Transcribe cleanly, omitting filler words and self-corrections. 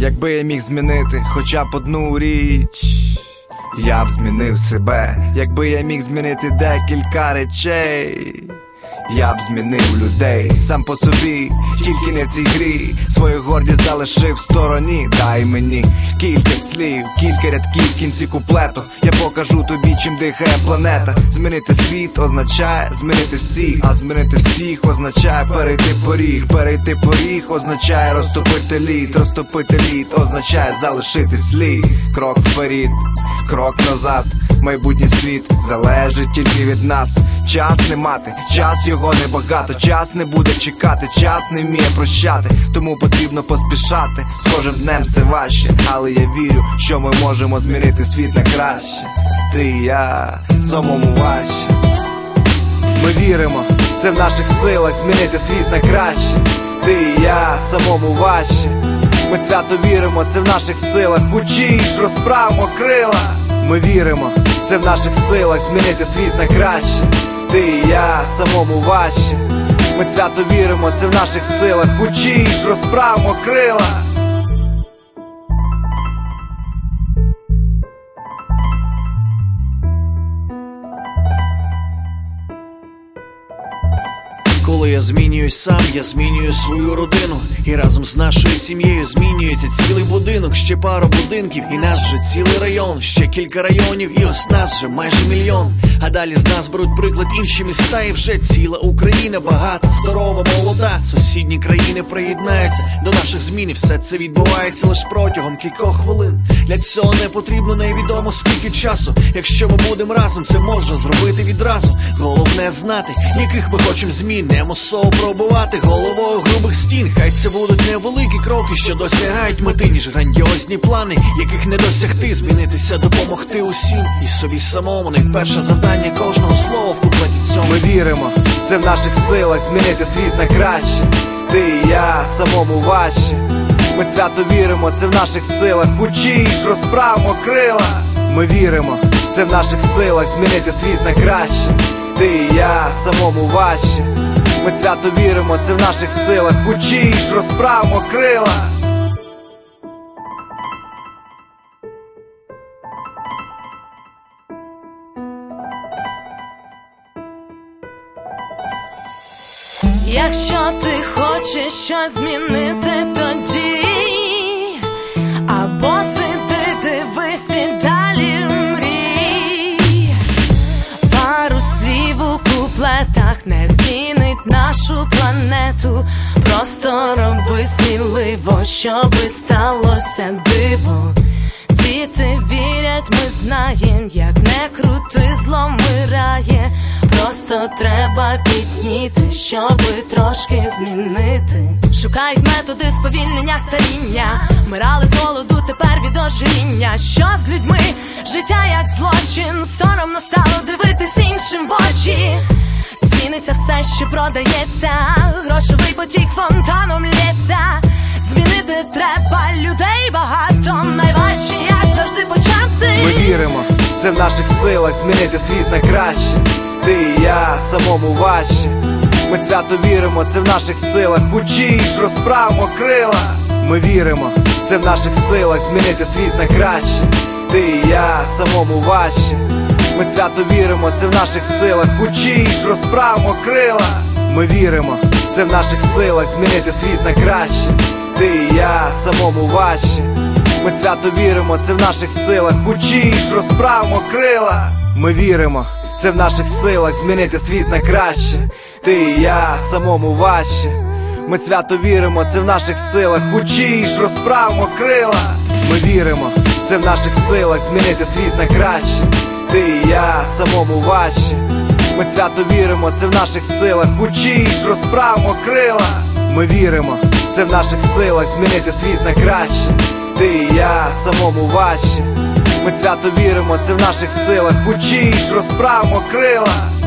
Якби я міг змінити хоча б одну річ, я б змінив себе. Якби я міг змінити декілька речей, я б змінив людей. Сам по собі, тільки не в цій грі. Свою гордість залишив в стороні. Дай мені кілька слів, кілька рядків в кінці куплету. Я покажу тобі, чим дихає планета. Змінити світ означає змінити всіх, а змінити всіх означає перейти поріг. Перейти поріг означає розтопити лід. Розтопити лід означає залишити слід. Крок вперед, крок назад. Майбутній світ залежить тільки від нас. Час не мати, час його небагато. Час не буде чекати, час не вміє прощати. Тому потрібно поспішати, з кожним днем все важче. Але я вірю, що ми можемо змінити світ на краще. Ти і я, самому важче. Ми віримо, це в наших силах змінити світ на краще. Ти і я, самому важче. Ми свято віримо, це в наших силах. Учиш, розправмо крила. Ми віримо, це в наших силах змінити світ на краще. Ти і я, самому важче. Ми свято віримо, це в наших силах. Учиш, розправмо крила. Коли я змінююсь сам, я змінюю свою родину. І разом з нашою сім'єю змінюється цілий будинок. Ще пару будинків, і нас вже цілий район. Ще кілька районів, і ось нас вже майже мільйон. А далі з нас беруть приклад інші міста. І вже ціла Україна багата, здорова, молода. Сусідні країни приєднаються до наших змін. І все це відбувається лише протягом кількох хвилин. Для цього не потрібно невідомо скільки часу. Якщо ми будемо разом, це можна зробити відразу. Головне знати, яких ми хочемо змін. Не мусово пробувати головою грубих стін. Хай це будуть невеликі кроки, що досягають мети, ніж грандіозні плани, яких не досягти. Змінитися, допомогти усім і собі самому. Найперше завдання кожного слова в куплеті цьому. Ми віримо, це в наших силах змінити світ на краще. Ти і я, самому важче. Ми свято віримо, це в наших силах. Учиш, розправмо крила. Ми віримо, це в наших силах змінити світ на краще. Ти і я, самому важче. Ми свято віримо, це в наших силах. Учиш, розправмо крила. Якщо ти хочеш щось змінити, тоді або сиди, дивись і далі мрій. Пару слів у куплетах не змінить нашу планету. Просто роби сміливо, щоби сталося диво. Діти вірять, ми знаєм, як не крути, зло вмирає. Просто треба підніти, щоби трошки змінити. Шукають методи сповільнення старіння. Вмирали з голоду, тепер від ожиріння. Що з людьми? Життя як злочин. Соромно стало дивитись іншим в очі. Ціниться все, що продається. Грошовий потік фонтаном лється. Змінити треба, людей багато. Найважче, як завжди, почати. Ми віримо, це в наших силах змінити світ на краще. Ти і я, самому важче. Ми свято віримо, це в наших силах. Учиш, розправмо крила. Ми віримо, це в наших силах змінити світ на краще. Ти і я, самому важче. Ми свято віримо, це в наших силах. Учиш, розправмо крила. Ми віримо, це в наших силах змінити світ на краще. Ти і я, самому важче. Ми свято віримо, це в наших силах. Учиш, розправмо крила. Ми віримо, це в наших силах змінити світ на краще. Ти і я, самому важче. Ми свято віримо, це в наших силах. Учиш, розправмо крила. Ми віримо, це в наших силах змінити світ на краще. Ти і я, самому важче. Ми свято віримо, це в наших силах. Учиш, розправмо крила. Ми віримо, це в наших силах змінити світ на краще. Ти і я, самому важче. Ми свято віримо, це в наших силах. Учиш, розправмо крила.